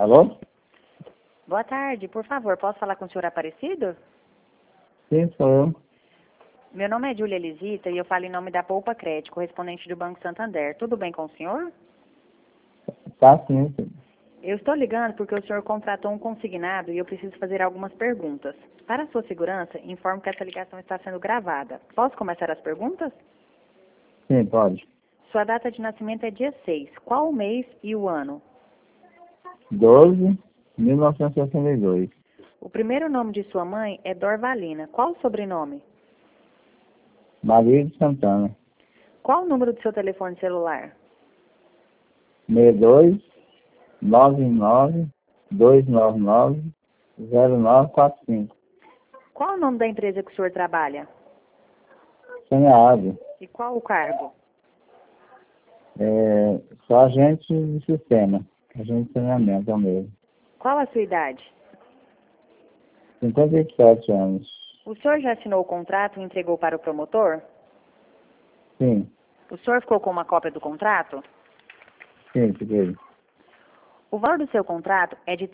Alô? Boa tarde, por favor, posso falar com o senhor Aparecido? Sim, sou eu. Meu nome é Júlia Lisita e eu falo em nome da Poupa Crédito, correspondente do Banco Santander. Tudo bem com o senhor? Tá sim, sim. Eu estou ligando porque o senhor contratou um consignado e eu preciso fazer algumas perguntas. Para a sua segurança, informo que essa ligação está sendo gravada. Posso começar as perguntas? Sim, pode. Sua data de nascimento é dia 6. Qual o mês e o ano? 12.1962. O primeiro nome de sua mãe é Dorvalina. Qual o sobrenome? Maria de Santana. Qual o número do seu telefone celular? 62 99299 0945. Qual o nome da empresa que o senhor trabalha? Saneado. E qual o cargo? Sou agente de sistema. Agente de saneamento é o mesmo. Qual a sua idade? 57 anos. O senhor já assinou o contrato e entregou para o promotor? Sim, O senhor ficou com uma cópia do contrato? sim, fiquei. O valor do seu contrato é de R$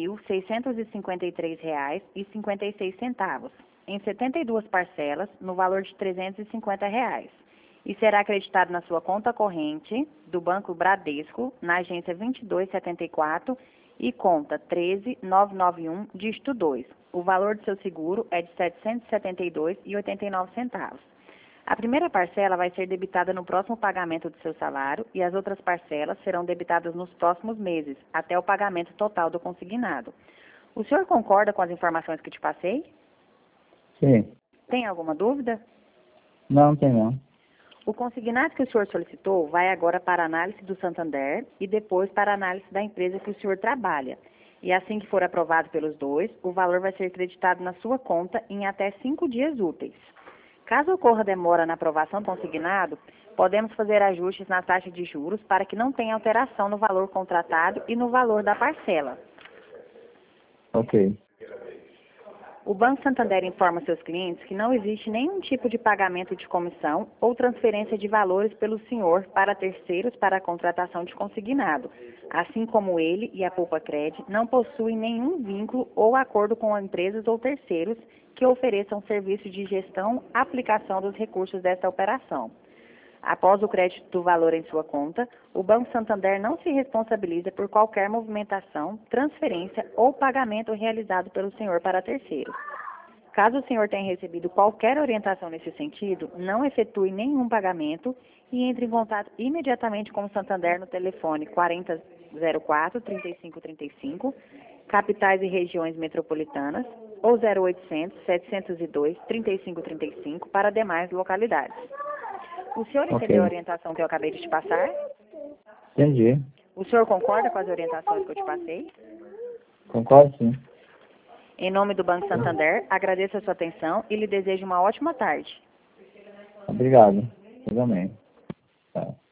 13.653,56, em 72 parcelas, no valor de R$ 350, e será acreditado na sua conta corrente do Banco Bradesco, na agência 2274 e conta 13991, dígito 2. O valor do seu seguro é de R$ 772,89. A primeira parcela vai ser debitada no próximo pagamento do seu salário e as outras parcelas serão debitadas nos próximos meses, até o pagamento total do consignado. O senhor concorda com as informações que te passei? Sim. Tem alguma dúvida? Não, tem não. O consignado que o senhor solicitou vai agora para a análise do Santander e depois para a análise da empresa que o senhor trabalha. E assim que for aprovado pelos dois, o valor vai ser creditado na sua conta em até 5 dias úteis. Caso ocorra demora na aprovação do consignado, podemos fazer ajustes na taxa de juros para que não tenha alteração no valor contratado e no valor da parcela. Ok. O Banco Santander informa seus clientes que não existe nenhum tipo de pagamento de comissão ou transferência de valores pelo senhor para terceiros para a contratação de consignado, assim como ele e a Poupa Cred não possuem nenhum vínculo ou acordo com empresas ou terceiros que ofereçam serviço de gestão, aplicação dos recursos desta operação. Após o crédito do valor em sua conta, o Banco Santander não se responsabiliza por qualquer movimentação, transferência ou pagamento realizado pelo senhor para terceiros. Caso o senhor tenha recebido qualquer orientação nesse sentido, não efetue nenhum pagamento e entre em contato imediatamente com o Santander no telefone 4004-3535, capitais e regiões metropolitanas, ou 0800-702-3535 para demais localidades. O senhor entendeu a Ok. orientação que eu acabei de te passar? Entendi. O senhor concorda com as orientações que eu te passei? Concordo, sim. Em nome do Banco Santander, agradeço a sua atenção e lhe desejo uma ótima tarde. Obrigado. Eu também. Tá.